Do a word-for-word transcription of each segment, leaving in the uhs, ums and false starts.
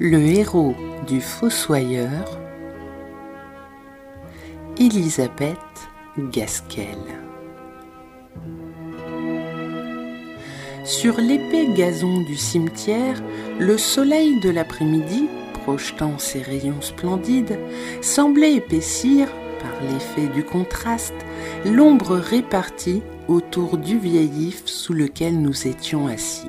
Le héros du Fossoyeur, Élisabeth Gaskell. Sur l'épais gazon du cimetière, le soleil de l'après-midi, projetant ses rayons splendides, semblait épaissir, par l'effet du contraste, l'ombre répartie autour du vieil if sous lequel nous étions assis.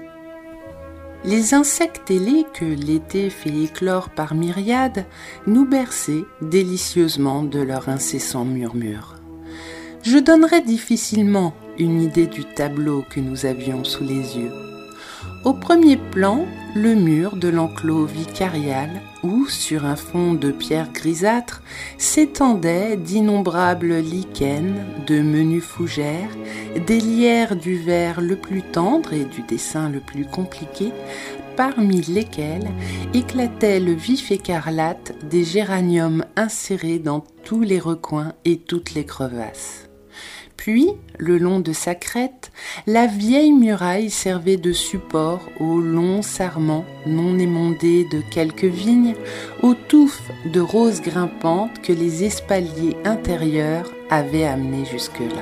Les insectes ailés que l'été fait éclore par myriades nous berçaient délicieusement de leur incessant murmure. Je donnerais difficilement une idée du tableau que nous avions sous les yeux. Au premier plan, le mur de l'enclos vicarial où, sur un fond de pierre grisâtre, s'étendaient d'innombrables lichens, de menues fougères, des lierres du vert le plus tendre et du dessin le plus compliqué, parmi lesquels éclatait le vif écarlate des géraniums insérés dans tous les recoins et toutes les crevasses. Puis, le long de sa crête, la vieille muraille servait de support aux longs sarments non émondés de quelques vignes, aux touffes de roses grimpantes que les espaliers intérieurs avaient amenées jusque-là.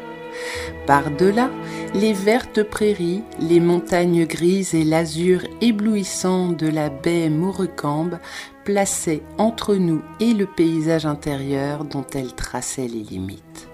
Par-delà, les vertes prairies, les montagnes grises et l'azur éblouissant de la baie Maurecambe plaçaient entre nous et le paysage intérieur dont elle traçait les limites.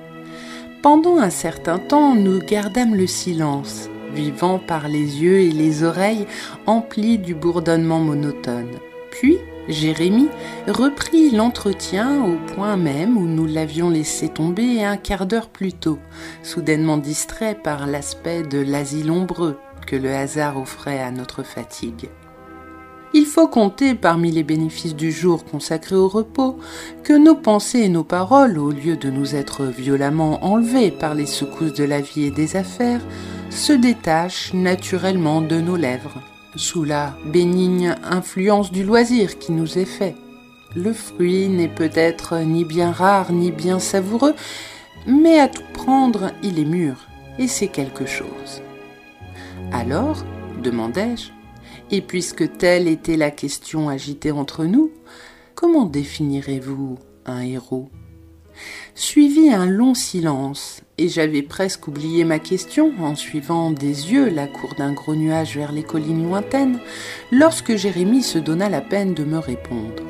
Pendant un certain temps, nous gardâmes le silence, vivant par les yeux et les oreilles emplis du bourdonnement monotone. Puis, Jérémie reprit l'entretien au point même où nous l'avions laissé tomber un quart d'heure plus tôt, soudainement distrait par l'aspect de l'asile ombreux que le hasard offrait à notre fatigue. Il faut compter parmi les bénéfices du jour consacré au repos que nos pensées et nos paroles, au lieu de nous être violemment enlevées par les secousses de la vie et des affaires, se détachent naturellement de nos lèvres, sous la bénigne influence du loisir qui nous est fait. Le fruit n'est peut-être ni bien rare ni bien savoureux, mais à tout prendre, il est mûr, et c'est quelque chose. Alors, demandai-je, et puisque telle était la question agitée entre nous, comment définirez-vous un héros ? Suivit un long silence, et j'avais presque oublié ma question en suivant des yeux la cour d'un gros nuage vers les collines lointaines, lorsque Jérémie se donna la peine de me répondre.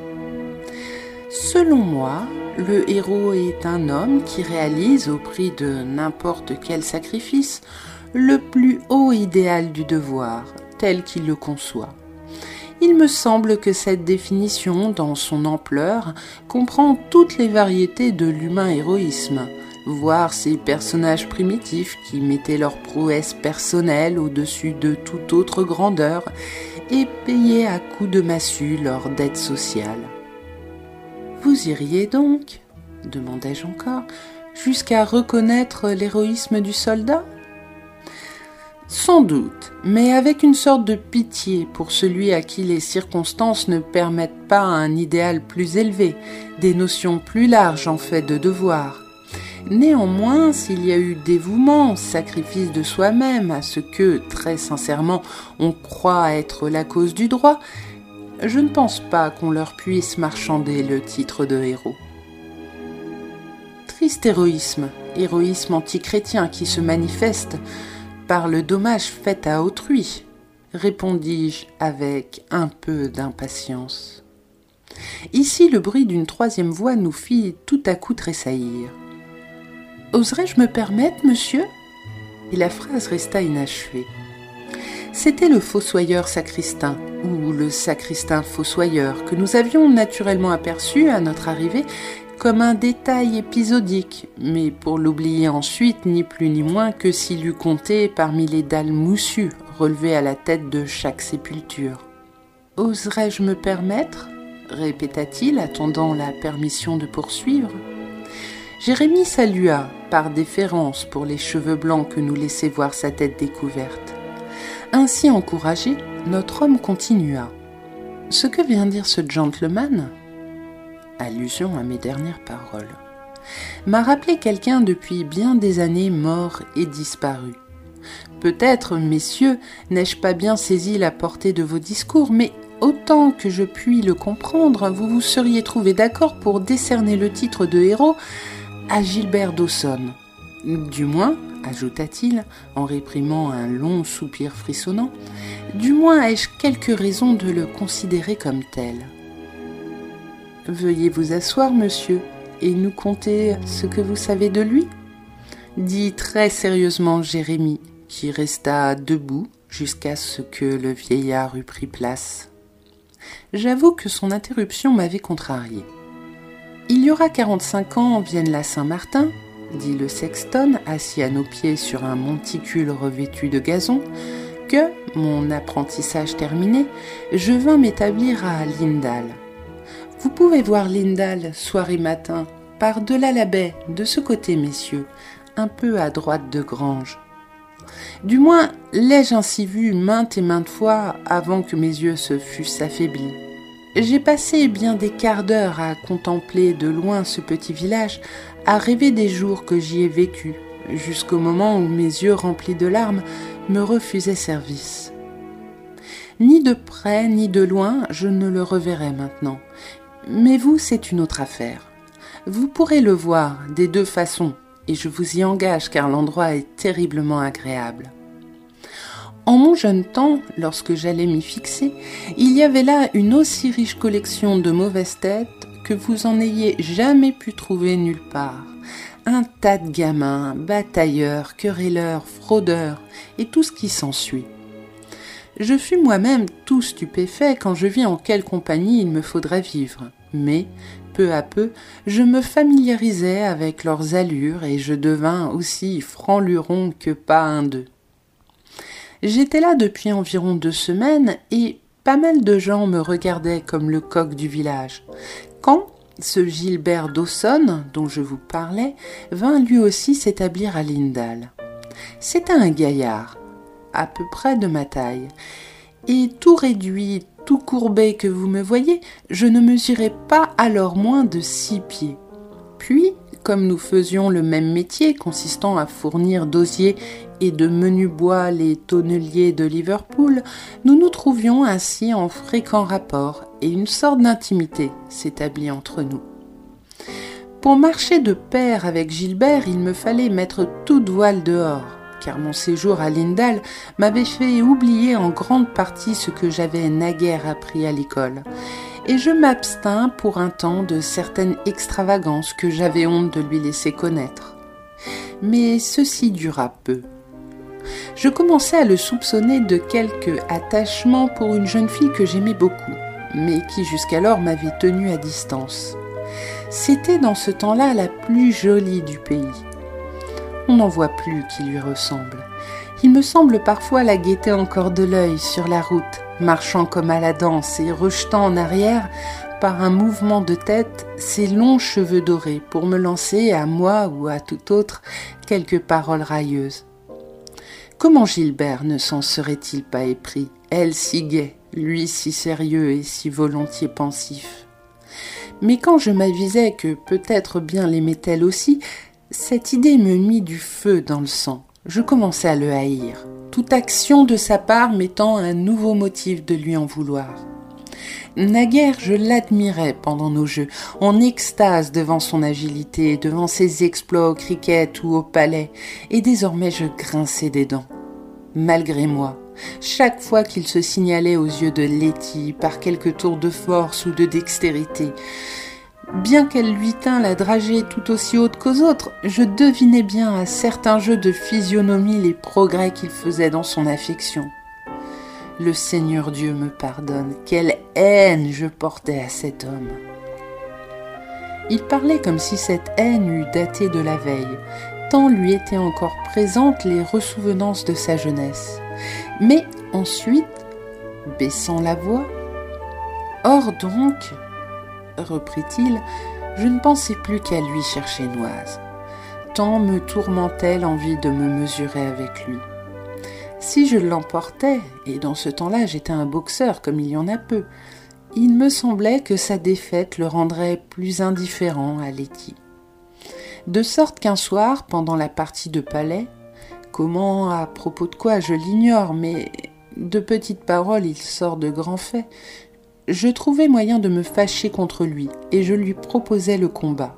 Selon moi, le héros est un homme qui réalise au prix de n'importe quel sacrifice le plus haut idéal du devoir, tel qu'il le conçoit. Il me semble que cette définition, dans son ampleur, comprend toutes les variétés de l'humain héroïsme, voire ces personnages primitifs qui mettaient leur prouesse personnelle au-dessus de toute autre grandeur et payaient à coups de massue leur dette sociale. « Vous iriez donc, demandai-je encore, jusqu'à reconnaître l'héroïsme du soldat ? » Sans doute, mais avec une sorte de pitié pour celui à qui les circonstances ne permettent pas un idéal plus élevé, des notions plus larges en fait de devoir. Néanmoins, s'il y a eu dévouement, sacrifice de soi-même à ce que, très sincèrement, on croit être la cause du droit, je ne pense pas qu'on leur puisse marchander le titre de héros. Triste héroïsme, héroïsme antichrétien qui se manifeste par le dommage fait à autrui, répondis-je avec un peu d'impatience. Ici, le bruit d'une troisième voix nous fit tout à coup tressaillir. « Oserais-je me permettre, monsieur ?» Et la phrase resta inachevée. C'était le fossoyeur sacristain, ou le sacristain fossoyeur, que nous avions naturellement aperçu à notre arrivée comme un détail épisodique, mais pour l'oublier ensuite ni plus ni moins que s'il eût compté parmi les dalles moussues relevées à la tête de chaque sépulture. « Oserais-je me permettre ?» répéta-t-il, attendant la permission de poursuivre. Jérémie salua, par déférence pour les cheveux blancs que nous laissait voir sa tête découverte. Ainsi encouragé, notre homme continua. « Ce que vient dire ce gentleman ?» allusion à mes dernières paroles, m'a rappelé quelqu'un depuis bien des années mort et disparu. Peut-être, messieurs, n'ai-je pas bien saisi la portée de vos discours, mais autant que je puis le comprendre, vous vous seriez trouvé d'accord pour décerner le titre de héros à Gilbert Dawson. Du moins, ajouta-t-il, en réprimant un long soupir frissonnant, du moins ai-je quelques raisons de le considérer comme tel. Veuillez vous asseoir, monsieur, et nous conter ce que vous savez de lui, dit très sérieusement Jérémie, qui resta debout jusqu'à ce que le vieillard eût pris place. J'avoue que son interruption m'avait contrarié. Il y aura quarante-cinq ans vienne la Saint-Martin, dit le sexton, assis à nos pieds sur un monticule revêtu de gazon, que, mon apprentissage terminé, je vins m'établir à Lindal. Vous pouvez voir Lindal, soir et matin, par-delà la baie, de ce côté, messieurs, un peu à droite de Grange. Du moins, l'ai-je ainsi vu maintes et maintes fois avant que mes yeux se fussent affaiblis. J'ai passé bien des quarts d'heure à contempler de loin ce petit village, à rêver des jours que j'y ai vécus, jusqu'au moment où mes yeux remplis de larmes me refusaient service. Ni de près ni de loin, je ne le reverrai maintenant. Mais vous, c'est une autre affaire. Vous pourrez le voir des deux façons, et je vous y engage car l'endroit est terriblement agréable. En mon jeune temps, lorsque j'allais m'y fixer, il y avait là une aussi riche collection de mauvaises têtes que vous en ayez jamais pu trouver nulle part. Un tas de gamins, batailleurs, querelleurs, fraudeurs, et tout ce qui s'ensuit. Je fus moi-même tout stupéfait quand je vis en quelle compagnie il me faudrait vivre, mais, peu à peu, je me familiarisai avec leurs allures et je devins aussi franc-luron que pas un d'eux. J'étais là depuis environ deux semaines et pas mal de gens me regardaient comme le coq du village, quand ce Gilbert Dawson, dont je vous parlais, vint lui aussi s'établir à Lindal. C'était un gaillard, à peu près de ma taille, et tout réduit, tout courbé que vous me voyez, je ne mesurais pas alors moins de six pieds. Puis, comme nous faisions le même métier consistant à fournir d'osier et de menu bois les tonneliers de Liverpool, nous nous trouvions ainsi en fréquent rapport et une sorte d'intimité s'établit entre nous. Pour marcher de pair avec Gilbert, il me fallait mettre toute voile dehors, car mon séjour à Lindal m'avait fait oublier en grande partie ce que j'avais naguère appris à l'école, et je m'abstins pour un temps de certaines extravagances que j'avais honte de lui laisser connaître. Mais ceci dura peu. Je commençais à le soupçonner de quelque attachement pour une jeune fille que j'aimais beaucoup, mais qui jusqu'alors m'avait tenue à distance. C'était dans ce temps-là la plus jolie du pays. On n'en voit plus qui lui ressemble. Il me semble parfois la guetter encore de l'œil sur la route, marchant comme à la danse et rejetant en arrière, par un mouvement de tête, ses longs cheveux dorés pour me lancer, à moi ou à tout autre, quelques paroles railleuses. Comment Gilbert ne s'en serait-il pas épris, elle si gaie, lui si sérieux et si volontiers pensif? Mais quand je m'avisai que peut-être bien l'aimait-elle aussi, cette idée me mit du feu dans le sang. Je commençai à le haïr, toute action de sa part m'étant un nouveau motif de lui en vouloir. Naguère, je l'admirais pendant nos jeux, en extase devant son agilité, devant ses exploits au cricket ou au palais, et désormais je grinçais des dents. Malgré moi, chaque fois qu'il se signalait aux yeux de Letty par quelque tour de force ou de dextérité, bien qu'elle lui tînt la dragée tout aussi haute qu'aux autres, je devinais bien à certains jeux de physionomie les progrès qu'il faisait dans son affection. Le Seigneur Dieu me pardonne, quelle haine je portais à cet homme. Il parlait comme si cette haine eût daté de la veille, tant lui étaient encore présentes les ressouvenances de sa jeunesse. Mais ensuite, baissant la voix, « Or donc, reprit-il, je ne pensais plus qu'à lui chercher Noise. Tant me tourmentait l'envie de me mesurer avec lui. Si je l'emportais, et dans ce temps-là j'étais un boxeur comme il y en a peu, il me semblait que sa défaite le rendrait plus indifférent à Letty. De sorte qu'un soir, pendant la partie de palais, comment, à propos de quoi, je l'ignore, mais de petites paroles il sort de grands faits, je trouvais moyen de me fâcher contre lui et je lui proposais le combat.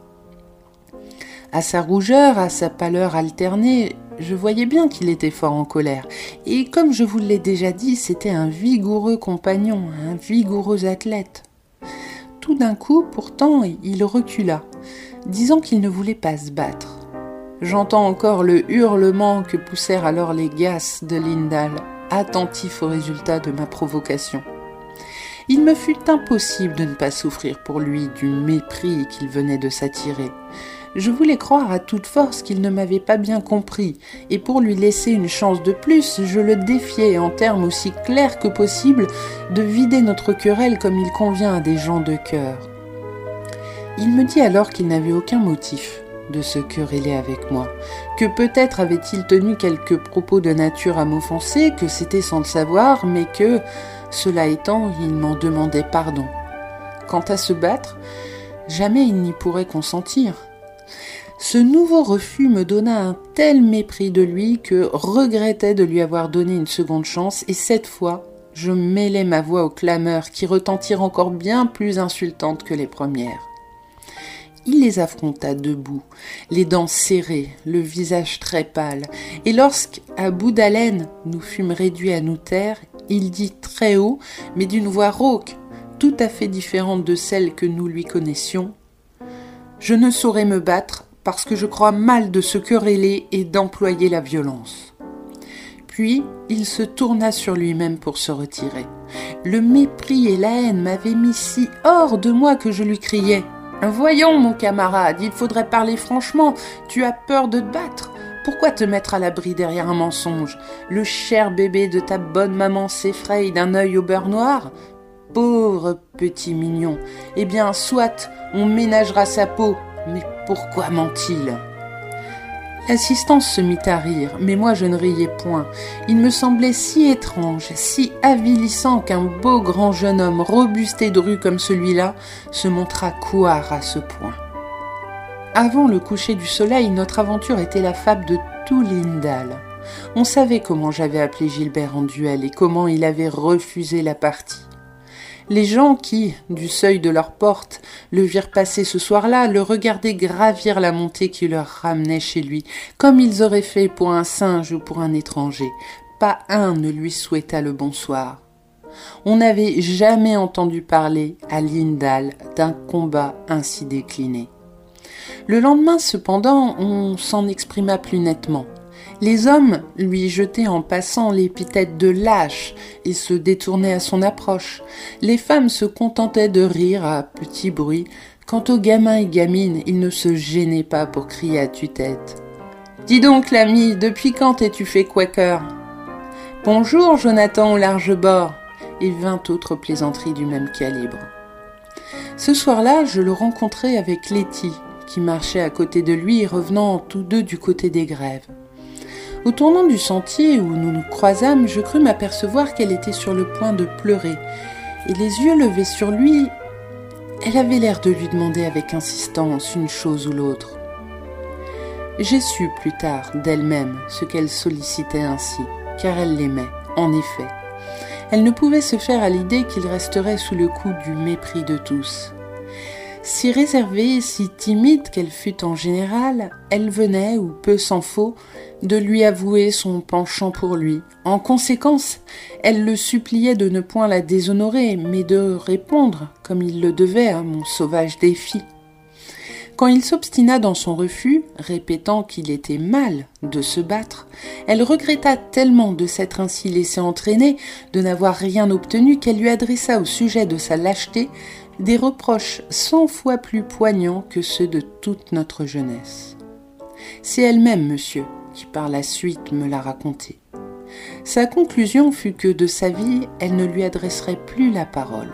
À sa rougeur, à sa pâleur alternée, je voyais bien qu'il était fort en colère. Et comme je vous l'ai déjà dit, c'était un vigoureux compagnon, un vigoureux athlète. Tout d'un coup, pourtant, il recula, disant qu'il ne voulait pas se battre. J'entends encore le hurlement que poussèrent alors les Gass de Lindahl, attentifs au résultat de ma provocation. Il me fut impossible de ne pas souffrir pour lui du mépris qu'il venait de s'attirer. Je voulais croire à toute force qu'il ne m'avait pas bien compris, et pour lui laisser une chance de plus, je le défiais en termes aussi clairs que possible de vider notre querelle comme il convient à des gens de cœur. Il me dit alors qu'il n'avait aucun motif de se quereller avec moi, que peut-être avait-il tenu quelques propos de nature à m'offenser, que c'était sans le savoir, mais que, cela étant, il m'en demandait pardon. Quant à se battre, jamais il n'y pourrait consentir. Ce nouveau refus me donna un tel mépris de lui que regrettais de lui avoir donné une seconde chance, et cette fois, je mêlai ma voix aux clameurs qui retentirent encore bien plus insultantes que les premières. Il les affronta debout, les dents serrées, le visage très pâle, et lorsqu'à bout d'haleine nous fûmes réduits à nous taire, il dit très haut, mais d'une voix rauque, tout à fait différente de celle que nous lui connaissions, « Je ne saurais me battre parce que je crois mal de se quereller et d'employer la violence. » Puis il se tourna sur lui-même pour se retirer. Le mépris et la haine m'avaient mis si hors de moi que je lui criai « Voyons, mon camarade, il faudrait parler franchement, tu as peur de te battre. Pourquoi te mettre à l'abri derrière un mensonge? Le cher bébé de ta bonne maman s'effraie d'un œil au beurre noir? Pauvre petit mignon, eh bien, soit, on ménagera sa peau, mais pourquoi ment-il? » L'assistance se mit à rire, mais moi je ne riais point. Il me semblait si étrange, si avilissant qu'un beau grand jeune homme robuste et dru comme celui-là se montrât couard à ce point. Avant le coucher du soleil, notre aventure était la fable de tout Lindahl. On savait comment j'avais appelé Gilbert en duel et comment il avait refusé la partie. Les gens qui, du seuil de leur porte, le virent passer ce soir-là, le regardaient gravir la montée qui leur ramenait chez lui, comme ils auraient fait pour un singe ou pour un étranger. Pas un ne lui souhaita le bonsoir. On n'avait jamais entendu parler à Lindahl d'un combat ainsi décliné. Le lendemain, cependant, on s'en exprima plus nettement. Les hommes lui jetaient en passant l'épithète de lâche et se détournaient à son approche. Les femmes se contentaient de rire à petit bruit. Quant aux gamins et gamines, ils ne se gênaient pas pour crier à tue-tête. « Dis donc, l'ami, depuis quand t'es-tu fait quaker ?»« Bonjour, Jonathan au large bord !» et vingt autres plaisanteries du même calibre. Ce soir-là, je le rencontrai avec Letty, qui marchait à côté de lui, revenant tous deux du côté des grèves. Au tournant du sentier où nous nous croisâmes, je crus m'apercevoir qu'elle était sur le point de pleurer, et les yeux levés sur lui, elle avait l'air de lui demander avec insistance une chose ou l'autre. J'ai su plus tard d'elle-même ce qu'elle sollicitait ainsi, car elle l'aimait, en effet. Elle ne pouvait se faire à l'idée qu'il resterait sous le coup du mépris de tous. Si réservée, si timide qu'elle fût en général, elle venait, ou peu s'en faut, de lui avouer son penchant pour lui. En conséquence, elle le suppliait de ne point la déshonorer, mais de répondre, comme il le devait, à mon sauvage défi. Quand il s'obstina dans son refus, répétant qu'il était mal de se battre, elle regretta tellement de s'être ainsi laissée entraîner, de n'avoir rien obtenu, qu'elle lui adressa au sujet de sa lâcheté des reproches cent fois plus poignants que ceux de toute notre jeunesse. C'est elle-même, monsieur, qui par la suite me l'a raconté. Sa conclusion fut que de sa vie, elle ne lui adresserait plus la parole.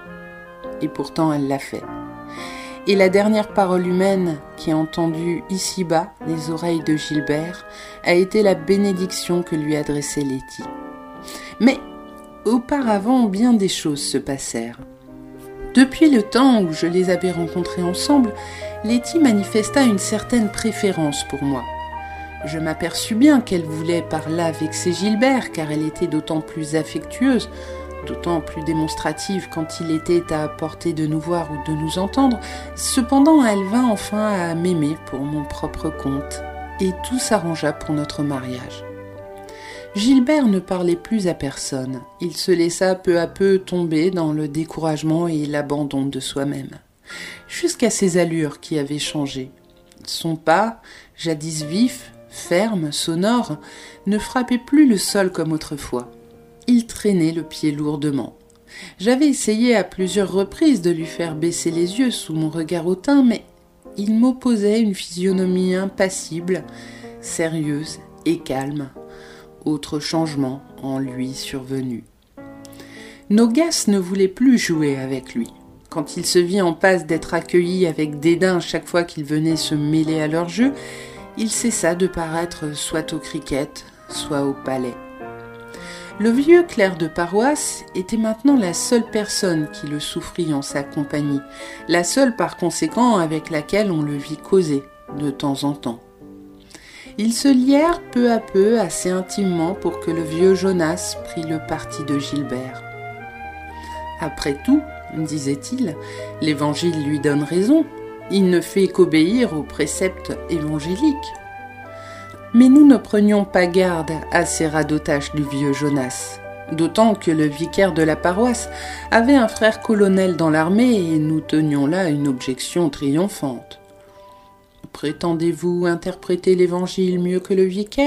Et pourtant, elle l'a fait. Et la dernière parole humaine qui a entendu ici-bas les oreilles de Gilbert a été la bénédiction que lui adressait Letty. Mais auparavant, bien des choses se passèrent. Depuis le temps où je les avais rencontrés ensemble, Letty manifesta une certaine préférence pour moi. Je m'aperçus bien qu'elle voulait par là vexer Gilbert, car elle était d'autant plus affectueuse d'autant plus démonstrative quand il était à portée de nous voir ou de nous entendre. Cependant, elle vint enfin à m'aimer pour mon propre compte, et tout s'arrangea pour notre mariage. Gilbert ne parlait plus à personne. Il se laissa peu à peu tomber dans le découragement et l'abandon de soi-même, jusqu'à ses allures qui avaient changé. Son pas, jadis vif, ferme, sonore, ne frappait plus le sol comme autrefois. Il traînait le pied lourdement. J'avais essayé à plusieurs reprises de lui faire baisser les yeux sous mon regard hautain, mais il m'opposait une physionomie impassible, sérieuse et calme. Autre changement en lui survenu. Nos Gas ne voulaient plus jouer avec lui. Quand il se vit en passe d'être accueilli avec dédain chaque fois qu'il venait se mêler à leur jeu, il cessa de paraître soit au cricket, soit au palais. Le vieux clerc de paroisse était maintenant la seule personne qui le souffrit en sa compagnie, la seule par conséquent avec laquelle on le vit causer de temps en temps. Ils se lièrent peu à peu assez intimement pour que le vieux Jonas prît le parti de Gilbert. Après tout, disait-il, l'Évangile lui donne raison, il ne fait qu'obéir aux préceptes évangéliques. Mais nous ne prenions pas garde à ces radotages du vieux Jonas, d'autant que le vicaire de la paroisse avait un frère colonel dans l'armée et nous tenions là une objection triomphante. Prétendez-vous interpréter l'Évangile mieux que le vicaire ?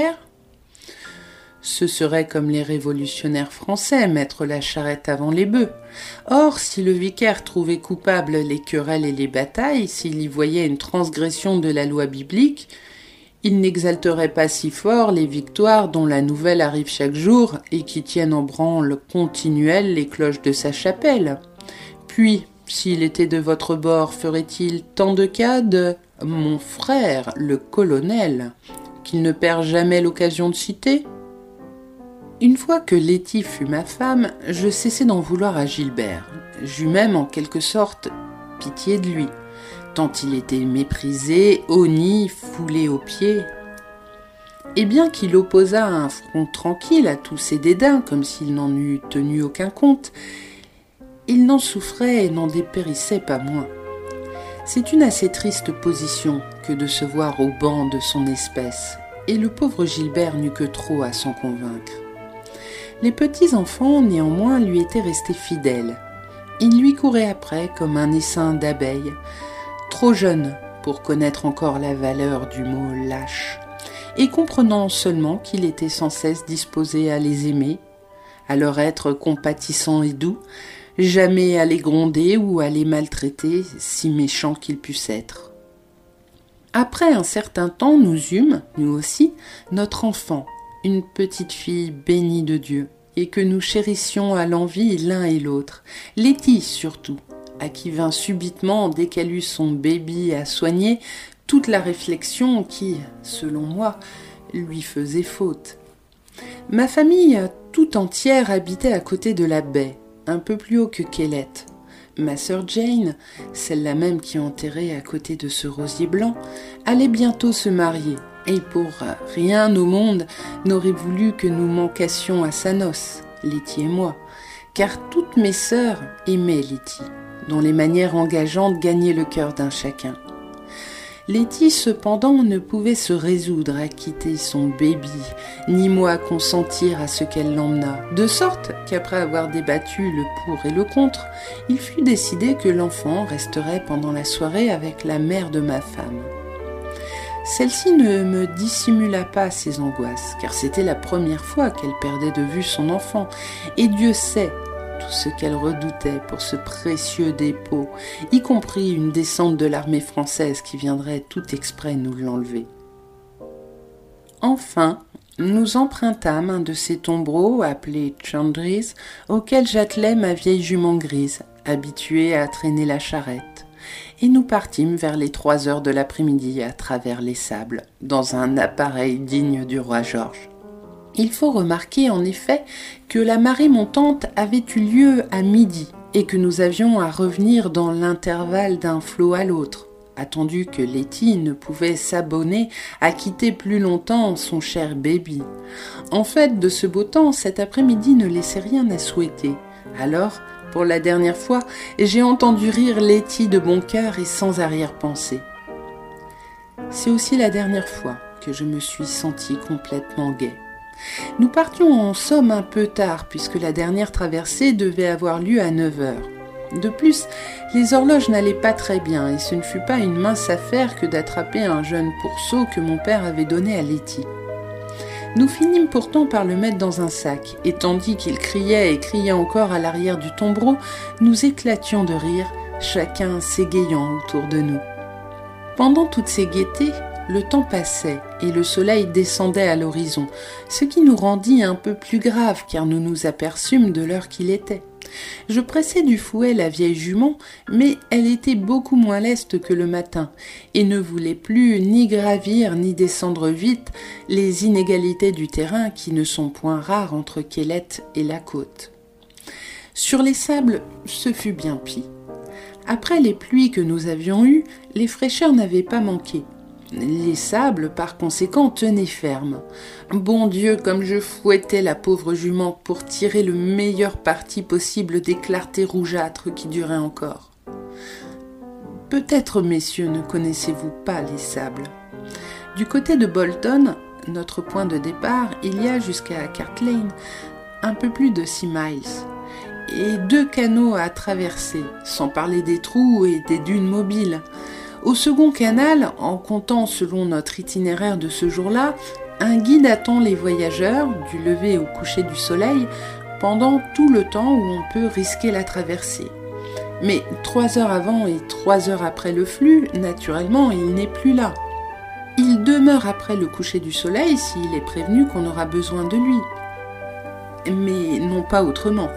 Ce serait comme les révolutionnaires français, mettre la charrette avant les bœufs. Or, si le vicaire trouvait coupables les querelles et les batailles, s'il y voyait une transgression de la loi biblique, il n'exalterait pas si fort les victoires dont la nouvelle arrive chaque jour et qui tiennent en branle continuelle les cloches de sa chapelle. Puis, s'il était de votre bord, ferait-il tant de cas de « mon frère, le colonel » qu'il ne perd jamais l'occasion de citer ? Une fois que Letty fut ma femme, je cessai d'en vouloir à Gilbert. J'eus même en quelque sorte pitié de lui, tant il était méprisé, honni, foulé aux pieds. Et bien qu'il opposât un front tranquille à tous ses dédains, comme s'il n'en eût tenu aucun compte, il n'en souffrait et n'en dépérissait pas moins. C'est une assez triste position que de se voir au banc de son espèce, et le pauvre Gilbert n'eut que trop à s'en convaincre. Les petits-enfants, néanmoins, lui étaient restés fidèles. Ils lui couraient après comme un essaim d'abeilles, trop jeune pour connaître encore la valeur du mot « lâche », et comprenant seulement qu'il était sans cesse disposé à les aimer, à leur être compatissant et doux, jamais à les gronder ou à les maltraiter, si méchants qu'ils pussent être. Après un certain temps, nous eûmes, nous aussi, notre enfant, une petite fille bénie de Dieu, et que nous chérissions à l'envi l'un et l'autre, Letty surtout, à qui vint subitement, dès qu'elle eut son baby à soigner, toute la réflexion qui, selon moi, lui faisait faute. Ma famille tout entière habitait à côté de la baie, un peu plus haut que Quelette. Ma sœur Jane, celle-là même qui enterrait à côté de ce rosier blanc, allait bientôt se marier, et pour rien au monde n'aurait voulu que nous manquassions à sa noce, Letty et moi, car toutes mes sœurs aimaient Letty, dont les manières engageantes gagnaient le cœur d'un chacun. Letty, cependant, ne pouvait se résoudre à quitter son baby, ni moi consentir à ce qu'elle l'emmenât, de sorte qu'après avoir débattu le pour et le contre, il fut décidé que l'enfant resterait pendant la soirée avec la mère de ma femme. Celle-ci ne me dissimula pas ses angoisses, car c'était la première fois qu'elle perdait de vue son enfant, et Dieu sait tout ce qu'elle redoutait pour ce précieux dépôt, y compris une descente de l'armée française qui viendrait tout exprès nous l'enlever. Enfin, nous empruntâmes un de ces tombereaux appelés chandris, auquel j'attelai ma vieille jument grise, habituée à traîner la charrette, et nous partîmes vers les trois heures de l'après-midi à travers les sables, dans un appareil digne du roi George. Il faut remarquer en effet que la marée montante avait eu lieu à midi et que nous avions à revenir dans l'intervalle d'un flot à l'autre, attendu que Letty ne pouvait s'abonner à quitter plus longtemps son cher baby. En fait, de ce beau temps, cet après-midi ne laissait rien à souhaiter, Alors, pour la dernière fois, j'ai entendu rire Letty de bon cœur et sans arrière-pensée. C'est aussi la dernière fois que je me suis sentie complètement gaie. Nous partions en somme un peu tard puisque la dernière traversée devait avoir lieu à neuf heures. De plus, les horloges n'allaient pas très bien et ce ne fut pas une mince affaire que d'attraper un jeune pourceau que mon père avait donné à Letty. Nous finîmes pourtant par le mettre dans un sac, et tandis qu'il criait et criait encore à l'arrière du tombereau, nous éclations de rire, chacun s'égayant autour de nous. Pendant toutes ces gaietés, le temps passait et le soleil descendait à l'horizon, ce qui nous rendit un peu plus graves car nous nous aperçûmes de l'heure qu'il était. Je pressai du fouet la vieille jument, mais elle était beaucoup moins leste que le matin, et ne voulait plus ni gravir ni descendre vite les inégalités du terrain qui ne sont point rares entre Quélette et la côte. Sur les sables, ce fut bien pis. Après les pluies que nous avions eues, les fraîcheurs n'avaient pas manqué. Les sables, par conséquent, tenaient ferme. Bon Dieu, comme je fouettais la pauvre jument pour tirer le meilleur parti possible des clartés rougeâtres qui duraient encore. Peut-être, messieurs, ne connaissez-vous pas les sables. Du côté de Bolton, notre point de départ, il y a jusqu'à Cart Lane un peu plus de six miles, et deux canaux à traverser, sans parler des trous et des dunes mobiles. Au second canal, en comptant selon notre itinéraire de ce jour-là, un guide attend les voyageurs, du lever au coucher du soleil, pendant tout le temps où on peut risquer la traversée. Mais trois heures avant et trois heures après le flux, naturellement, il n'est plus là. Il demeure après le coucher du soleil s'il est prévenu qu'on aura besoin de lui. Mais non pas autrement.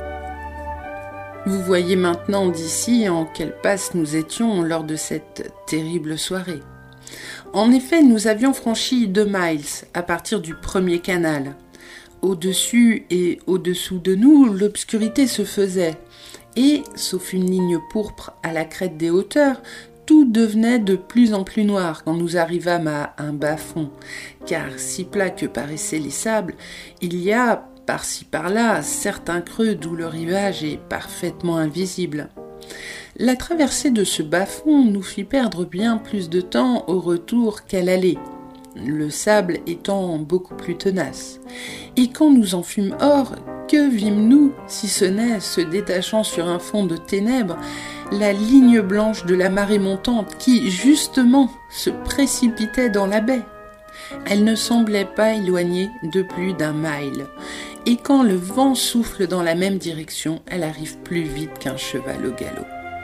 Vous voyez maintenant d'ici en quelle passe nous étions lors de cette terrible soirée. En effet, nous avions franchi deux miles à partir du premier canal. Au-dessus et au-dessous de nous, l'obscurité se faisait, et, sauf une ligne pourpre à la crête des hauteurs, tout devenait de plus en plus noir quand nous arrivâmes à un bas-fond, car si plat que paraissaient les sables, il y a, par-ci par-là, certains creux d'où le rivage est parfaitement invisible. La traversée de ce bas-fond nous fit perdre bien plus de temps au retour qu'à l'aller, le sable étant beaucoup plus tenace. Et quand nous en fûmes hors, que vîmes-nous, si ce n'est, se détachant sur un fond de ténèbres, la ligne blanche de la marée montante qui, justement, se précipitait dans la baie. Elle ne semblait pas éloignée de plus d'un mille, et quand le vent souffle dans la même direction, elle arrive plus vite qu'un cheval au galop.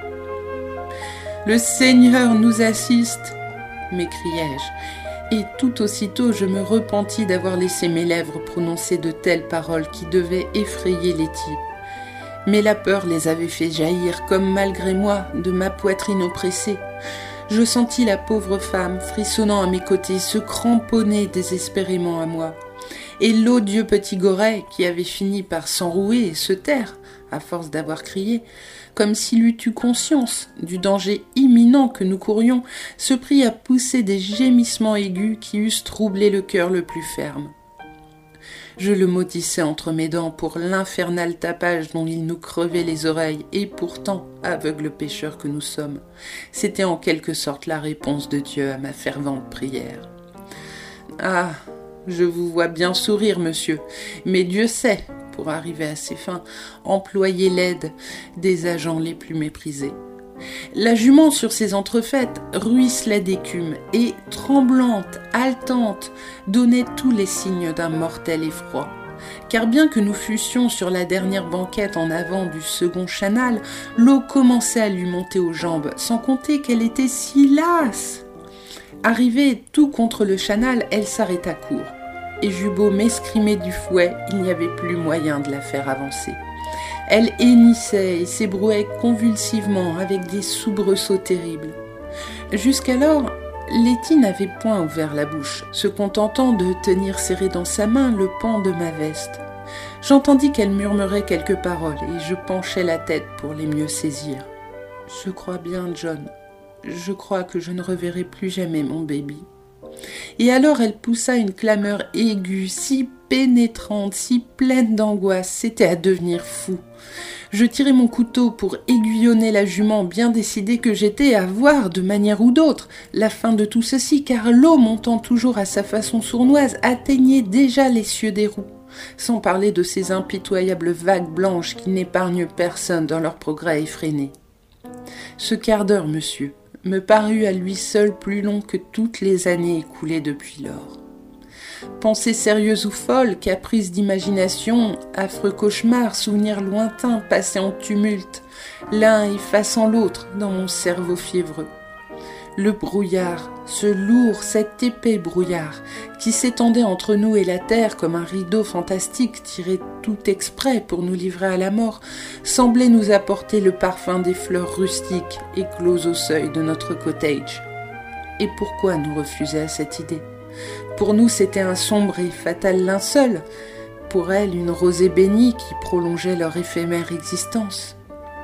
« Le Seigneur nous assiste !» m'écriai-je, et tout aussitôt je me repentis d'avoir laissé mes lèvres prononcer de telles paroles qui devaient effrayer Letty. Mais la peur les avait fait jaillir, comme malgré moi, de ma poitrine oppressée. Je sentis la pauvre femme, frissonnant à mes côtés, se cramponner désespérément à moi. Et l'odieux petit Goret, qui avait fini par s'enrouer et se taire, à force d'avoir crié, comme s'il eût eu conscience du danger imminent que nous courions, se prit à pousser des gémissements aigus qui eussent troublé le cœur le plus ferme. Je le maudissais entre mes dents pour l'infernal tapage dont il nous crevait les oreilles, et pourtant, aveugles pécheurs que nous sommes, c'était en quelque sorte la réponse de Dieu à ma fervente prière. Ah, je vous vois bien sourire, monsieur, mais Dieu sait, pour arriver à ses fins, employer l'aide des agents les plus méprisés. La jument sur ses entrefaites ruisselait d'écume et, tremblante, haletante, donnait tous les signes d'un mortel effroi. Car bien que nous fussions sur la dernière banquette en avant du second chanal, l'eau commençait à lui monter aux jambes, sans compter qu'elle était si lasse. Arrivée tout contre le chanal, elle s'arrêta court, et j'eus beau m'escrimer du fouet, il n'y avait plus moyen de la faire avancer. Elle hennissait et s'ébrouait convulsivement avec des soubresauts terribles. Jusqu'alors, Letty n'avait point ouvert la bouche, se contentant de tenir serré dans sa main le pan de ma veste. J'entendis qu'elle murmurait quelques paroles et je penchai la tête pour les mieux saisir. « Je crois bien, John. Je crois que je ne reverrai plus jamais mon baby. Et alors elle poussa une clameur aiguë, si pénétrante, si pleine d'angoisse, c'était à devenir fou. Je tirai mon couteau pour aiguillonner la jument, bien décidé que j'étais à voir, de manière ou d'autre, la fin de tout ceci, car l'eau, montant toujours à sa façon sournoise, atteignait déjà les cieux des roues, sans parler de ces impitoyables vagues blanches qui n'épargnent personne dans leur progrès effréné. Ce quart d'heure, monsieur, me parut à lui seul plus long que toutes les années écoulées depuis lors. Pensée sérieuse ou folle, caprice d'imagination, affreux cauchemar, souvenirs lointains passés en tumulte, l'un effaçant l'autre dans mon cerveau fiévreux. Le brouillard, ce lourd, cet épais brouillard, qui s'étendait entre nous et la terre comme un rideau fantastique tiré tout exprès pour nous livrer à la mort, semblait nous apporter le parfum des fleurs rustiques écloses au seuil de notre cottage. Et pourquoi nous refuser à cette idée ? Pour nous, c'était un sombre et fatal linceul. Pour elle, une rosée bénie qui prolongeait leur éphémère existence.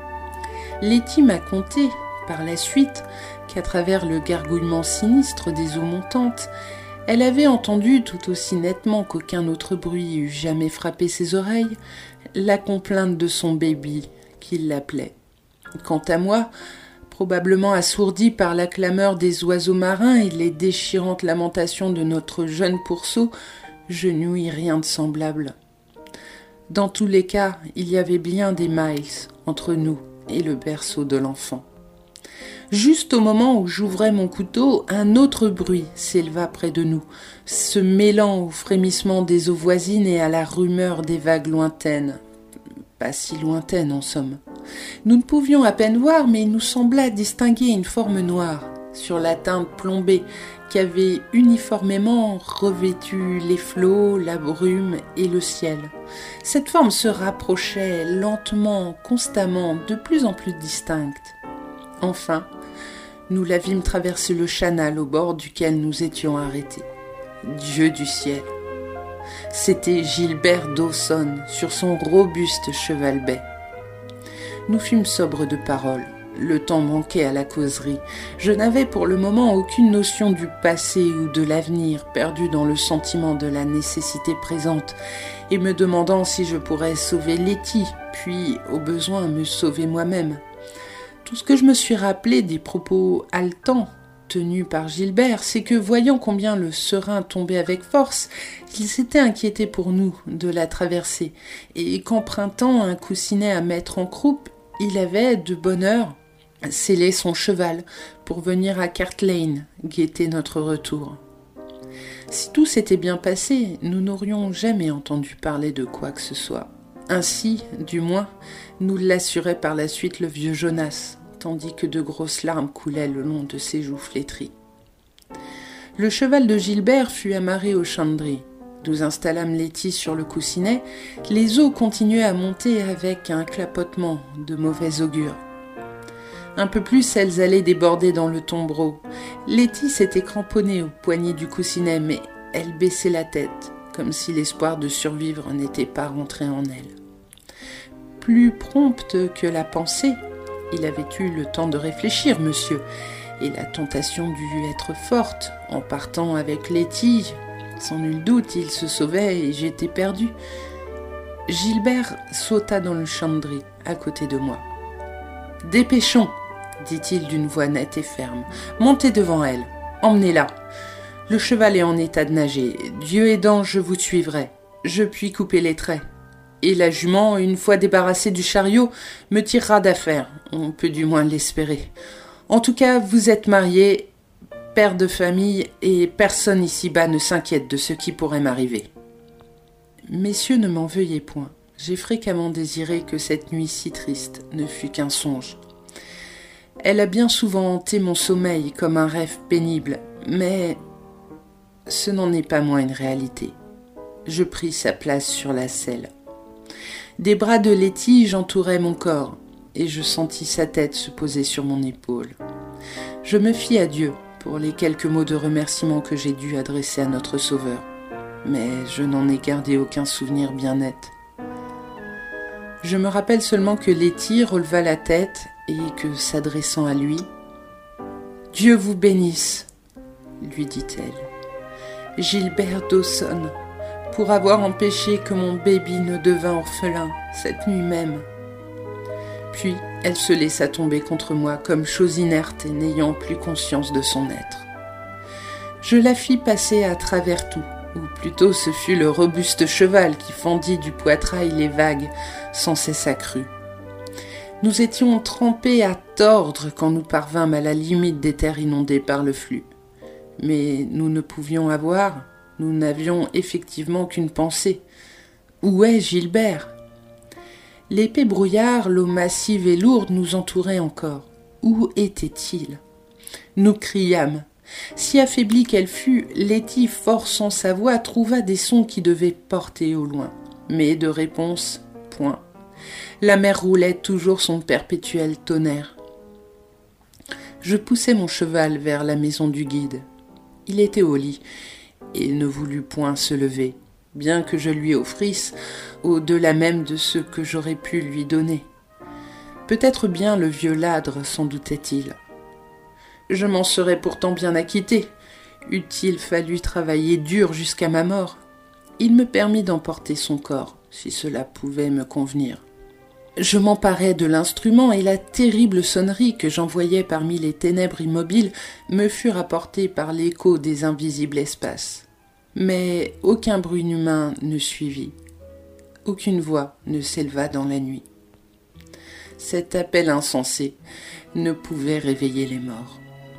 Letty m'a conté, par la suite, qu'à travers le gargouillement sinistre des eaux montantes, elle avait entendu, tout aussi nettement qu'aucun autre bruit eût jamais frappé ses oreilles, la complainte de son baby, qui l'appelait. Quant à moi, probablement assourdi par la clameur des oiseaux marins et les déchirantes lamentations de notre jeune pourceau, je n'ouïs rien de semblable. Dans tous les cas, il y avait bien des miles entre nous et le berceau de l'enfant. Juste au moment où j'ouvrais mon couteau, un autre bruit s'éleva près de nous, se mêlant au frémissement des eaux voisines et à la rumeur des vagues lointaines. Pas si lointaines en somme. Nous ne pouvions à peine voir, mais il nous sembla distinguer une forme noire sur la teinte plombée qui avait uniformément revêtu les flots, la brume et le ciel. Cette forme se rapprochait lentement, constamment, de plus en plus distincte. Enfin, nous la vîmes traverser le canal au bord duquel nous étions arrêtés. Dieu du ciel! C'était Gilbert Dawson sur son robuste cheval bai. Nous fûmes sobres de parole. Le temps manquait à la causerie. Je n'avais pour le moment aucune notion du passé ou de l'avenir, perdu dans le sentiment de la nécessité présente, et me demandant si je pourrais sauver Letty, puis, au besoin, me sauver moi-même. Tout ce que je me suis rappelé des propos haletants tenus par Gilbert, c'est que, voyant combien le serein tombait avec force, il s'était inquiété pour nous de la traverser, et qu'empruntant un coussinet à mettre en croupe, il avait, de bonne heure, scellé son cheval pour venir à Cart Lane guetter notre retour. Si tout s'était bien passé, nous n'aurions jamais entendu parler de quoi que ce soit. Ainsi, du moins, nous l'assurait par la suite le vieux Jonas, tandis que de grosses larmes coulaient le long de ses joues flétries. Le cheval de Gilbert fut amarré au chandri. Nous installâmes Letty sur le coussinet. Les eaux continuaient à monter avec un clapotement de mauvais augure. Un peu plus, elles allaient déborder dans le tombereau. Letty s'était cramponnée au poignet du coussinet, mais elle baissait la tête, comme si l'espoir de survivre n'était pas rentré en elle. Plus prompte que la pensée, il avait eu le temps de réfléchir, monsieur, et la tentation dut être forte. En partant avec Letty, sans nul doute, il se sauvait et j'étais perdu. Gilbert sauta dans le chandri, à côté de moi. « Dépêchons !» dit-il d'une voix nette et ferme. « Montez devant elle, emmenez-la. Le cheval est en état de nager. Dieu aidant, je vous suivrai. Je puis couper les traits. Et la jument, une fois débarrassée du chariot, me tirera d'affaire. On peut du moins l'espérer. En tout cas, vous êtes mariés, père de famille, et personne ici-bas ne s'inquiète de ce qui pourrait m'arriver. Messieurs, ne m'en veuillez point. J'ai fréquemment désiré que cette nuit si triste ne fût qu'un songe. Elle a bien souvent hanté mon sommeil comme un rêve pénible, mais ce n'en est pas moins une réalité. Je pris sa place sur la selle. Des bras de Letty j'entourais mon corps, et je sentis sa tête se poser sur mon épaule. Je me fis à Dieu pour les quelques mots de remerciement que j'ai dû adresser à notre Sauveur, mais je n'en ai gardé aucun souvenir bien net. Je me rappelle seulement que Letty releva la tête et que, s'adressant à lui, « Dieu vous bénisse !» lui dit-elle. Gilbert Dawson, pour avoir empêché que mon baby ne devînt orphelin cette nuit même. » Puis elle se laissa tomber contre moi comme chose inerte et n'ayant plus conscience de son être. Je la fis passer à travers tout, ou plutôt ce fut le robuste cheval qui fendit du poitrail les vagues sans cesse accrues. Nous étions trempés à tordre quand nous parvînmes à la limite des terres inondées par le flux. Mais nous ne pouvions avoir, nous n'avions effectivement qu'une pensée. Où est Gilbert ? L'épais brouillard, l'eau massive et lourde nous entourait encore. Où était-il ? Nous criâmes. Si affaiblie qu'elle fût, Letty, forçant sa voix, trouva des sons qui devaient porter au loin. Mais de réponse, point. La mer roulait toujours son perpétuel tonnerre. Je poussai mon cheval vers la maison du guide. Il était au lit et ne voulut point se lever, bien que je lui offrisse au-delà même de ce que j'aurais pu lui donner. Peut-être bien le vieux ladre s'en doutait-il. Je m'en serais pourtant bien acquitté, eût-il fallu travailler dur jusqu'à ma mort. Il me permit d'emporter son corps, si cela pouvait me convenir. Je m'emparai de l'instrument et la terrible sonnerie que j'envoyais parmi les ténèbres immobiles me fut rapportée par l'écho des invisibles espaces. Mais aucun bruit humain ne suivit. Aucune voix ne s'éleva dans la nuit. Cet appel insensé ne pouvait réveiller les morts.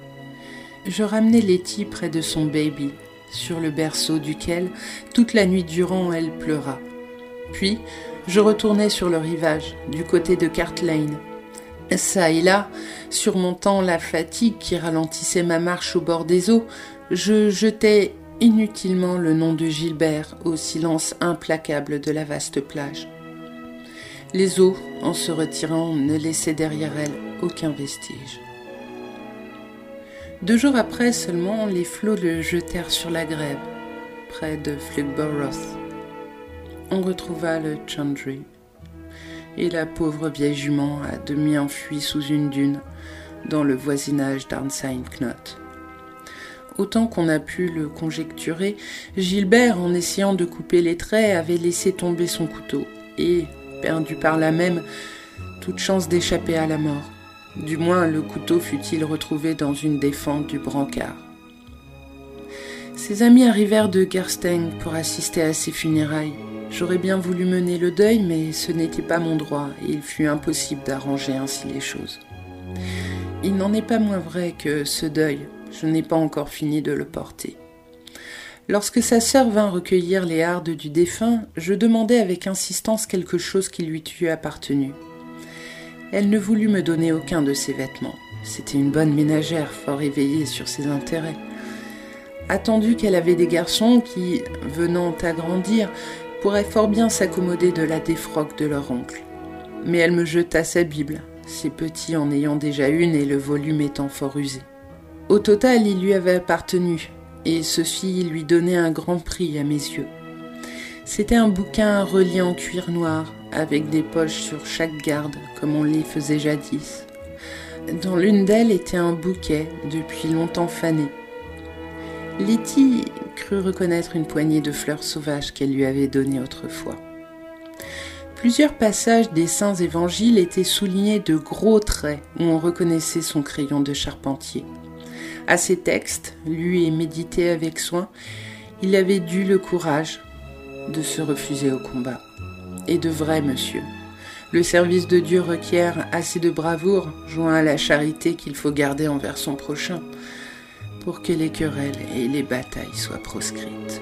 Je ramenai Letty près de son baby, sur le berceau duquel, toute la nuit durant, elle pleura. Puis, je retournai sur le rivage, du côté de Cart Lane. Ça et là, surmontant la fatigue qui ralentissait ma marche au bord des eaux, je jetai inutilement le nom de Gilbert au silence implacable de la vaste plage. Les eaux, en se retirant, ne laissaient derrière elles aucun vestige. Deux jours après seulement, les flots le jetèrent sur la grève, près de Fligborough. On retrouva le Chantry et la pauvre vieille jument à demi enfuie sous une dune dans le voisinage d'Arnside Knott. Autant qu'on a pu le conjecturer, Gilbert, en essayant de couper les traits, avait laissé tomber son couteau et, perdu par là même, toute chance d'échapper à la mort. Du moins, le couteau fut-il retrouvé dans une des fentes du brancard. Ses amis arrivèrent de Gersteng pour assister à ses funérailles. J'aurais bien voulu mener le deuil, mais ce n'était pas mon droit et il fut impossible d'arranger ainsi les choses. Il n'en est pas moins vrai que ce deuil, je n'ai pas encore fini de le porter. Lorsque sa sœur vint recueillir les hardes du défunt, je demandai avec insistance quelque chose qui lui eût appartenu. Elle ne voulut me donner aucun de ses vêtements. C'était une bonne ménagère, fort éveillée sur ses intérêts. Attendu qu'elle avait des garçons qui, venant à grandir, pourraient fort bien s'accommoder de la défroque de leur oncle. Mais elle me jeta sa Bible, ses petits en ayant déjà une et le volume étant fort usé. Au total, il lui avait appartenu, et ceci lui donnait un grand prix à mes yeux. C'était un bouquin relié en cuir noir, avec des poches sur chaque garde, comme on les faisait jadis. Dans l'une d'elles était un bouquet, depuis longtemps fané. Letty crut reconnaître une poignée de fleurs sauvages qu'elle lui avait données autrefois. Plusieurs passages des saints évangiles étaient soulignés de gros traits où on reconnaissait son crayon de charpentier. À ces textes, lus et médités avec soin, il avait dû le courage de se refuser au combat. Et de vrai, monsieur, le service de Dieu requiert assez de bravoure, joint à la charité qu'il faut garder envers son prochain, pour que les querelles et les batailles soient proscrites.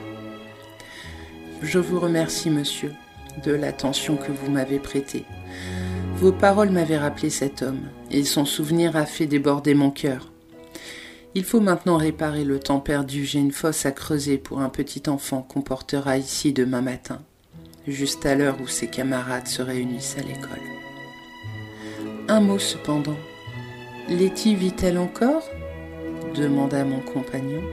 Je vous remercie, monsieur, de l'attention que vous m'avez prêtée. Vos paroles m'avaient rappelé cet homme, et son souvenir a fait déborder mon cœur. Il faut maintenant réparer le temps perdu. J'ai une fosse à creuser pour un petit enfant qu'on portera ici demain matin, juste à l'heure où ses camarades se réunissent à l'école. Un mot cependant. Letty vit-elle encore ? Demanda mon compagnon.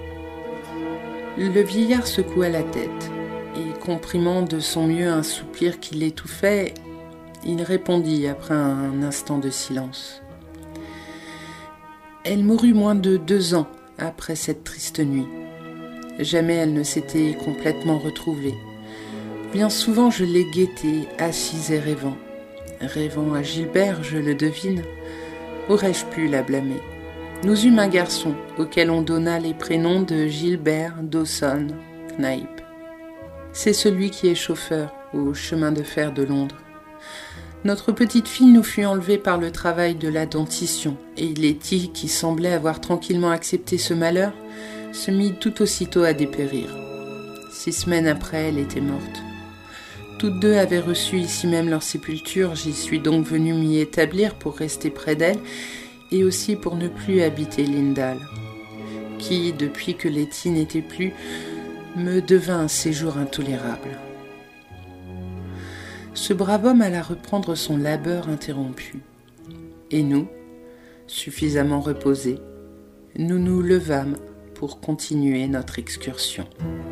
Le vieillard secoua la tête, et comprimant de son mieux un soupir qui l'étouffait, il répondit après un instant de silence. Elle mourut moins de deux ans après cette triste nuit. Jamais elle ne s'était complètement retrouvée. Bien souvent je l'ai guettée, assise et rêvant. Rêvant à Gilbert, je le devine. Aurais-je pu la blâmer? Nous eûmes un garçon auquel on donna les prénoms de Gilbert, Dawson, Knipe. C'est celui qui est chauffeur au chemin de fer de Londres. Notre petite fille nous fut enlevée par le travail de la dentition, et Letty, qui semblait avoir tranquillement accepté ce malheur, se mit tout aussitôt à dépérir. Six semaines après, elle était morte. Toutes deux avaient reçu ici même leur sépulture, j'y suis donc venue m'y établir pour rester près d'elle, et aussi pour ne plus habiter Lindale, qui, depuis que Letty n'était plus, me devint un séjour intolérable. Ce brave homme alla reprendre son labeur interrompu. Et nous, suffisamment reposés, nous nous levâmes pour continuer notre excursion.